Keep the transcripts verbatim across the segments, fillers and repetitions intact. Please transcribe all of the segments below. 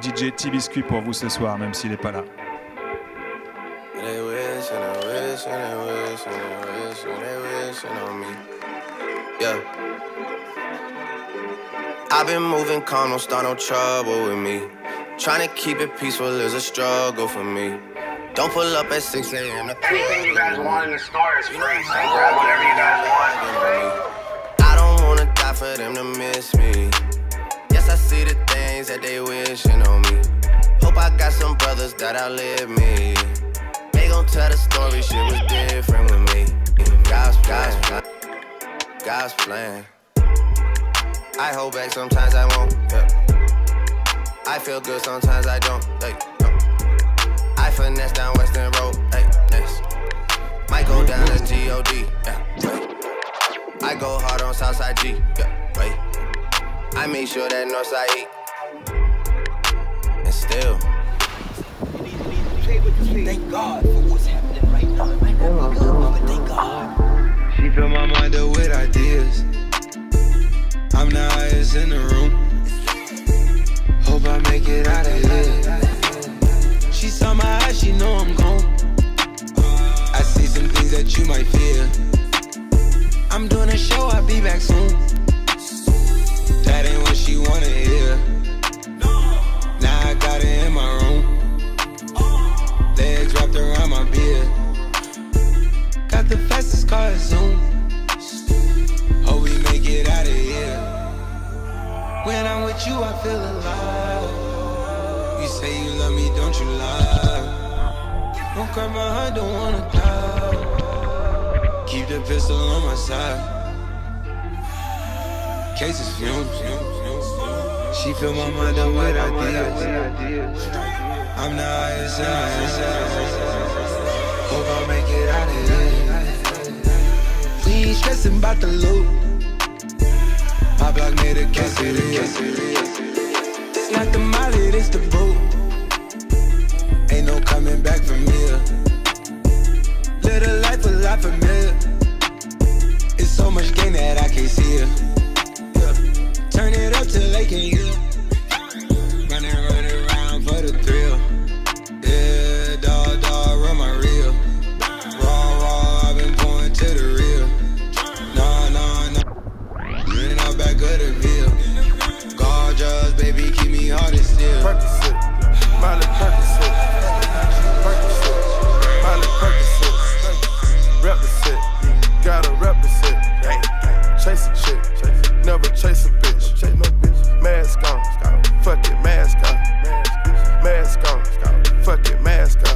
D J T-Biscuit pour vous ce soir, même s'il n'est pas là. They wish and they wish and they wish and they wish and they wish on me. Yeah. I've been moving calm, don't start no trouble with me. Trying to keep it peaceful is a struggle for me. Don't pull up at six a.m. Anything you guys want in the store is free, so grab whatever you guys want. I don't wanna die for them to miss me. Yes, I see the things that they wishing on me. Hope I got some brothers that outlive me. They gon' tell the story, shit was different with me. God's God's plan, God's plan. I hold back, sometimes I won't. Yeah. I feel good, sometimes I don't. Hey, no. I finesse down Western Road. Hey, next. Might go down to G O D. Yeah, wait. I go hard on Southside G. Yeah, wait. I make sure that Northside E. And still. Thank God for what's happening right now. It might not be good, but thank God. She fill my mind up with ideas. I'm the highest in the room. Hope I make it out of here. She saw my eyes, she know I'm gone. I see some things that you might fear. I'm doing a show, I'll be back soon. That ain't what she wanna hear. Now I got it in my room. Legs wrapped around my beard. Got the fastest car at Zoom. Hope we make it out of here. When I'm with you, I feel alive. You say you love me, don't you lie? Don't cry my heart, don't wanna die. Keep the pistol on my side. Cases fumes. She fill my mind up with ideas. I'm the highest in my head. Hope I make it out of here. We ain't stressing about the loot. My block made a quesadilla. It's not the molly, it's the boot. Ain't no coming back from here. Live a life a lot familiar. It's so much gain that I can't see it. Yeah. Turn it up till they can hear. Running, running around for the thrill. Yeah, dog, dog, run my reel. Raw, raw, I've been going to the real. Nah, nah, nah. Running out back of the veil. Gorgeous, baby, keep me hard and still. Percocet, Miley Percocet, Percocet, Miley Percocet. Rep the set, gotta rep the set. Chase a chick, never chase a bitch. Chase no bitch. Mask on, fuck it, mask on. Mask on, fuck it, mask on.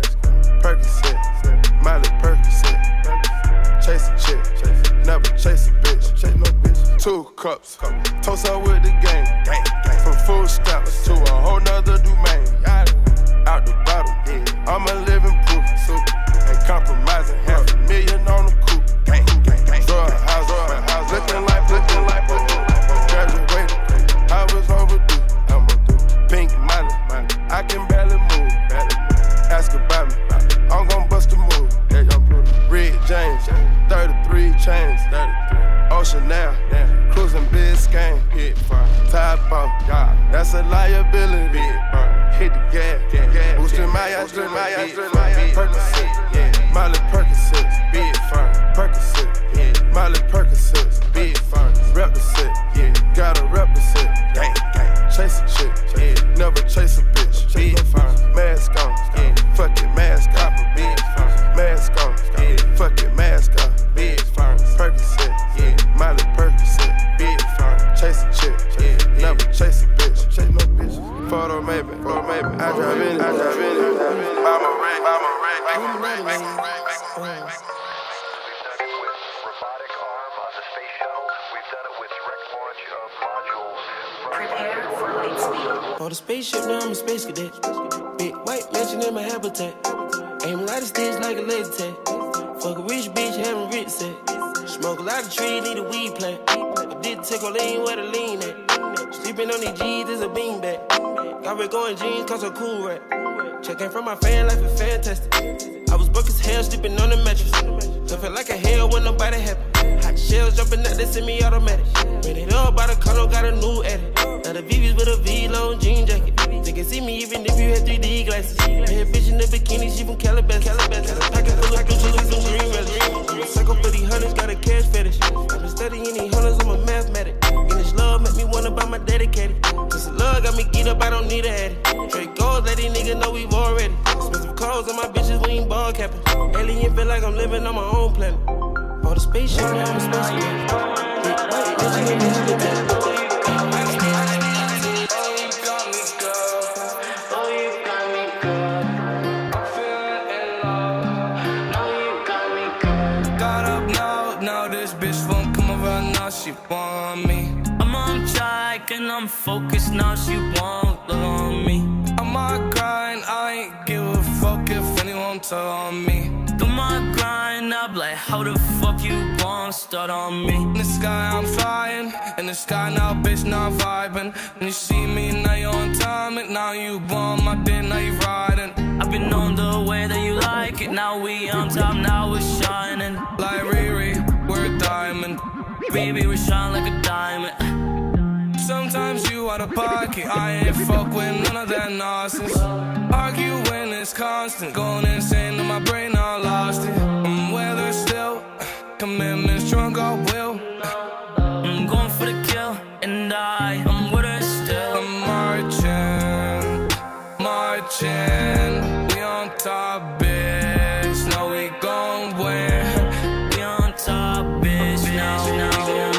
Percocet, Miley Percocet. Chase a chick, never chase a bitch. Chase no bitch. Two cups, toast up with the game. From food stamps to a whole nother domain. Out the bottle, I'm a living proof. Ain't compromising, half a million on the coupe. Drug house, looking like, looking like, graduated. I was overdue, I'm overdue. Pink money, I can barely move. Ask about me, I'm gon' bust a move. Red James, thirty-three chains. Ocean now, cruising Biscayne. Top off, that's a liability. Hit the gas, boosting my ass, my ass, Percocet, Miley Percocet, big firm. Percocet, Miley Percocet, big firm. Rep the set, yeah, gotta rep the set. Gang, gang, chase a chick, yeah, never chase a bitch. Big firm, mask on, yeah, fuck it, mask on. Big firm, mask on, yeah, fuck it, mask on. Big firm, Percocet, yeah, Miley Percocet, big firm. Chase a chick, yeah, never chase a bitch. Chase no bitch. Photo maybe, photo maybe. I drive in it, I drive in it. Buy my ring, buy my ring, make my ring, make my ring, make my ring. We've done it with robotic arm on the space shuttle. We've done it with direct launch of modules. Prepare for light speed. On the spaceship, now I'm a space cadet. Big white mansion in my habitat. Aim a lot of sticks like a laser tag. Fuck a rich bitch, having rich set. Smoke a lot of trees, need a weed plant. I did take a lean where the lean at. Sleeping on these G's is a beanbag. Got red going jeans, cause I'm cool rap. Checking from my fan life is fantastic. I was broke as hell, sleeping on the mattress. So felt like a hell when nobody happy. Hot shells jumping out, they semi-automatic. Made it up by the condo, got a new edit. Now the V V's with a V-long jean jacket. Think glasses. Bad bitch in the bikini, she from Calabasas. Pocket full of blue, she blue green relish. I'm a psycho for these hunters, got a cash fetish. I've been studying these hunters, I'm a mathematic. And this love make me wanna buy my dedicated. This love got me eat up, I don't need a addy. Straight goals, let these niggas know we've already. Expensive clothes on my bitches, we ain't ball capping. Alien feel like I'm living on my own planet. All the spaceship, now I'm a spaceman. She want me. I'm on track and I'm focused now. She won't love on me. I'm on grind. I ain't give a fuck if anyone tell me. Do my grind. I'm like, how the fuck you gon' start on me? In the sky I'm flying. In the sky now, bitch, not vibing. And you see me now you on time. And now you want my dick, now you riding. I've been on the way that you like it. Now we on top, now we're shining. Like Riri, we're a diamond. Baby, we shine like a diamond. Sometimes you out of pocket. I ain't fuck with none of that nonsense. Arguing is constant. Going insane in my brain, I lost it. I'm weather still. Commitments drunk, I will. I'm going for the kill. And I, I'm with her still. I'm marching, marching. We on top, bitch. Now we gon' win. We on top, bitch. Now, now.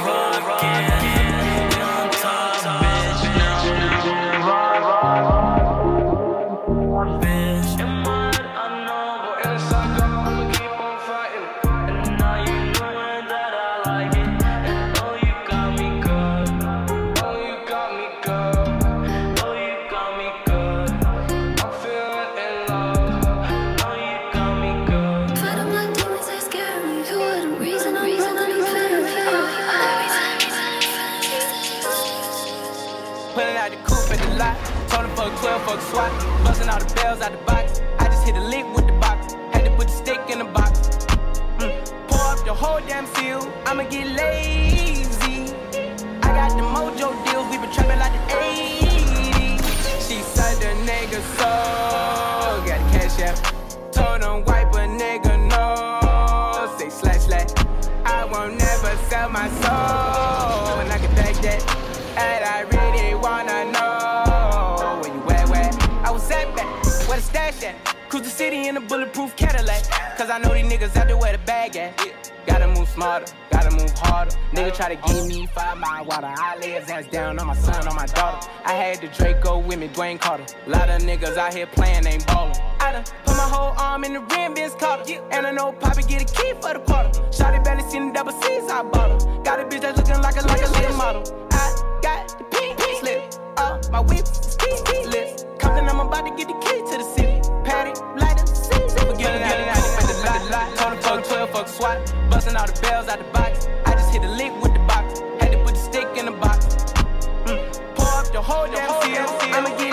twelve fuck swat, busting all the bells out the box. I just hit a lick with the box, had to put the stick in the box. Mm. Pour up the whole damn seal, I'ma get lazy. I got the mojo deals, we been trapping like the eighties. She said the nigga so, got a cash out. Told him wipe a nigga no, say slash slash. I won't never sell my soul, and I can take that. And I really wanna know. Where the stash at? Cruise the city in a bulletproof Cadillac. Cause I know these niggas out there where the bag at. Yeah. Gotta move smarter, gotta move harder. Nigga try to give me five mile water. I lay his ass down on my son, on my daughter. I had the Draco with me, Dwayne Carter. Lot of niggas out here playing, ain't ballin'. I done put my whole arm in the rim, Vince Carter. Yeah. And I know Poppy get a key for the quarter. Shawty barely seen the double C's, I bought her. Got a bitch that's looking like a, like a little model. I got the pink slip. Uh, my whip is key, key lips. Compton, I'm about to get the key to the city. Patty, light up the seats. Forget it, get it out of the lot. Told him fuck twelve, fuck SWAT. Busting all the bells out the box. I just hit a lick with the box. Had to put the stick in the box. Mm. Pour up the whole damn field. I'ma get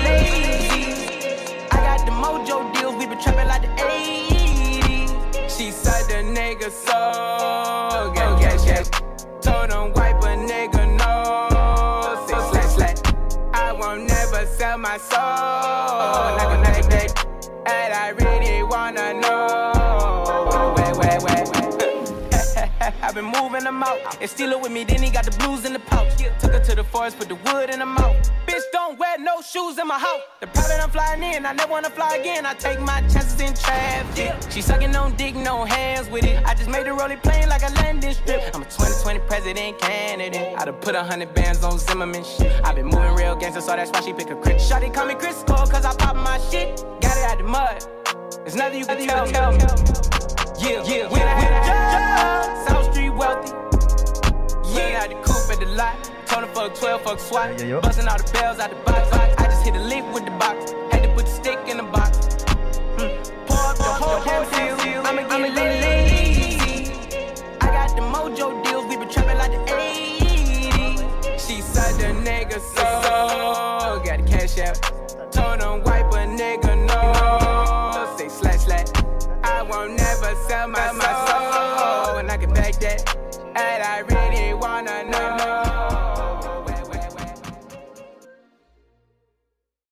lazy. I got the mojo deals. We been trapping like the eighties. She said the nigga so. Got cash, cash. Told him wipe a nigga no. Say slash slash. I won't never sell my soul. Like a night day. And I really wanna know. Wait, wait, wait, wait. I've been moving them out. And steal it with me, then he got the blues in the pouch. Took her to the forest, put the wood in the mouth. Bitch, don't wear no shoes in my house. The private I'm flying in, I never wanna fly again. I take my chances in traffic. She sucking on dick, no hands with it. I just made her roll it plain like a landing strip. I'm a twenty twenty president candidate. I done put a hundred bands on Zimmerman shit. I been moving real gangster, so that's why she pick a crit. Shawty call me Chris Cole, cause I pop my shit. Got it out the mud. There's nothing you can tell, tell me. Yeah, yeah, when I had a job, South Street wealthy. Yeah, had the coupe at the lot. Told him fuck twelve, fuck SWAT. Yeah, yeah. Busting all the bells out the box. I just hit a lick with the box. Had to put the stick in the box. Mm. Pour up the whole damn field. I'ma get lazy. I got the mojo deals. We been trapping like the eighties. She said the nigga so. Got the cash out. Told him wipe a nigga no. Say slash slash. I won't never sell my, my soul. And I can back that. And I really wanna know.